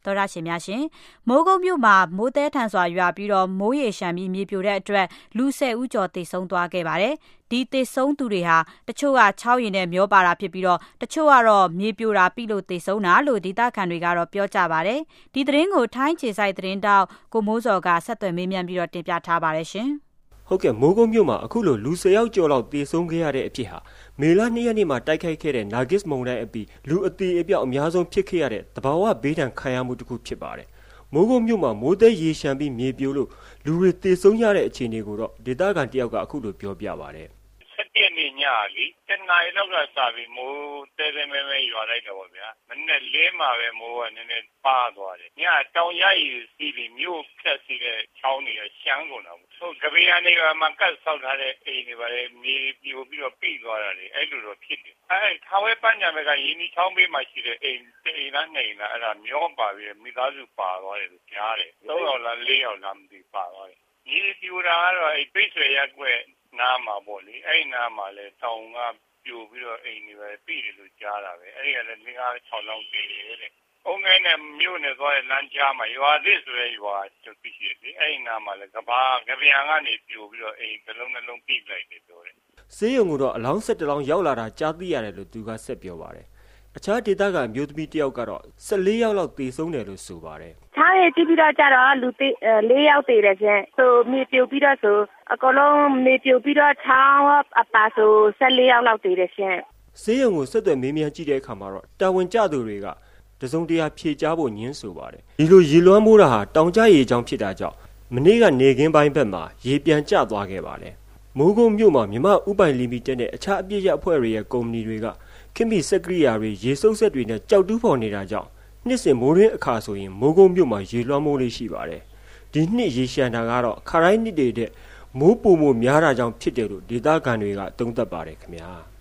သောရရှင်များရှင်မိုးကုတ်မြို့မှာမိုးတဲထန်စွာရွာပြီးတော့မိုးရေရှမ်းပြီးမြေပြိုတဲ့အတွက်လူ10ဦးကျော်သေဆုံးသွားခဲ့ပါတယ်ဒီသေဆုံးသူတွေဟာတချို့က6ရင်နဲ့မျောပါတာဖြစ်ပြီးတော့တချို့ကတော့မြေပြိုတာပြီးလို့သေဆုံးတာလို့ဒေသခံတွေကတော့ပြောကြပါတယ်ဒီသတင်းကိုထိုင်းခြေစိုက်သတင်းတောက်ကိုမိုးစော်ကဆက်သွယ်မေးမြန်းပြီးတော့တင်ပြထားပါတယ်ရှင်ဟုတ်ကဲ့မိုးကုတ်မြို့မှာအခုလိုလူ10ယောက်ကျော်လောက်သေဆုံးခဲ့ရတဲ့အဖြစ်ဟာမေလ2ရက်နေ့မှာတိုက်ခိုက်ခဲ့တဲ့နာဂစ်မုန်တိုင်းအပြီးလူအသေးအပြောက်အများဆုံးဖြစ်ခဲ့ရတဲ့တဘာဝဘေးဒဏ်ခံရမှုတစ်ခုဖြစ်ပါတယ်မိုးကုတ်မြို့မှာမိုးသက်ရေရှမ်းပြီးမြေပြိုလို့လူတွေသေဆုံးရတဲ့အခြေအနေကိုတော့ဒေသခံတယောက်ကအခုလိုပြောပြပါတယ် 17ရက်နေ့ညလေး7နာရီလောက်ကစပြီးမိုးတဲတဲမဲမဲရွာလိုက်တော့ဗျာမနေ့လေးမှာပဲမိုးကနည်းနည်းပါသွားတယ်ညတောင်ရည်စီးပြီးမြို့ဖြတ်စီတဲ့ချောင်းတွေရှမ်းကုန်တာဟုတ်ကပီးယာနေကမှကတ်ဆောက်ထားတဲ့အိမ်တွေပါလေမြေပြိုပြီးတော့ပြီးသွားတာလေအဲ့လိုတော့ဖြစ်တယ်ထားဝဲပန်းညာဘက်ကရင်းနှီးချောင်းဘေးမှာရှိတဲ့အိမ်အိမ်လားနေလားအဲ့ဒါမျောပါပြီးမိသားစုပါသွားတယ်လို့ကြားတယ်3ယောက်လား4ယောက်လားမသိပါသွားတယ်မြေပြိုတာကတော့အဲ့ပိတ်ဆွဲရက်ွက်နားမှာပေါ့လေအဲ့နားမှာလဲတောင်ကပြိုပြီးတော့အိမ်တွေပဲပြီးတယ်လို့ကြားတာပဲအဲ့ဒီကလည်း5-6လောက်တည်တယ်တဲ့အုံငယ်နဲ့မြို့နဲ့သွားတဲ့လမ်းကြားမှာရွာသစ်ဆိုတဲ့ရွာတစ်ခုရှိတယ်အဲ့ဒီနားမှာလည်းကဗျံကနေပြိုပြီးတော့အိမ်တစ်လုံးနှလုံးပြိလိုက်တယ်ပြောတယ်ဆေးရုံကတော့အလောင်း17လောင်းရောက်လာတာကြားသိရတယ်လို့သူကဆက်ပြောပါတယ်အခြားဒေသကအမျိုးသမီးတယောက်ကတော့14ယောက်လောက်သေဆုံးတယ်လို့ဆိုပါတယ်။ခြားရကြည့်ပြီးတော့ကြတော့လူ4ယောက်သေတယ်ရှင်။ဆိုမြေပြိုပြီးတော့ဆိုအကုန်လုံးမြေပြိုပြီးတော့ချောင်းအပါဆို14ယောက်လောက်သေတယ်ရှင်။ဆေးရုံကိုဆက်သွယ်မေးမြန်းကြည့်တဲ့အခါမှာတော့တာဝန်ကျသူတွေကတစုံတရာဖြေကြားဖို့ညှင်းဆိုပါတယ်။ဒီလိုရေလွှမ်းမိုးတာဟာတောင်ကျရေကြောင့်ဖြစ်တာကြောင့်မနေ့ကနေခင်းပိုင်းဘက်မှာရေပြန်ကျသွားခဲ့ပါတယ်။မိုးကုတ်မြို့မှာမြမဥပိုင်လီမီတက်နဲ့အခြားအပြည့်ရအဖွဲ့တွေရဲ့ကုမ္ပဏီတွေကခင်မီစက်ကရိယာတွေရေစုပ်ဆက်တွေနဲ့ကြောက်တူးဖော်နေတာကြောင့်နှစ်စဉ်မိုးရင်းအခါဆိုရင်မိုးကုတ်မြို့မှာရေလွှမ်းမိုးလေးရှိပါတယ်ဒီနှစ်ရေရှမ်းတာကတော့ခရိုင်းနှစ်တွေတဲ့မိုးပုံမိုးများတာကြောင့်ဖြစ်တယ်လို့ဒေသခံတွေကသုံးသပ်ပါတယ်ခင်ဗျာ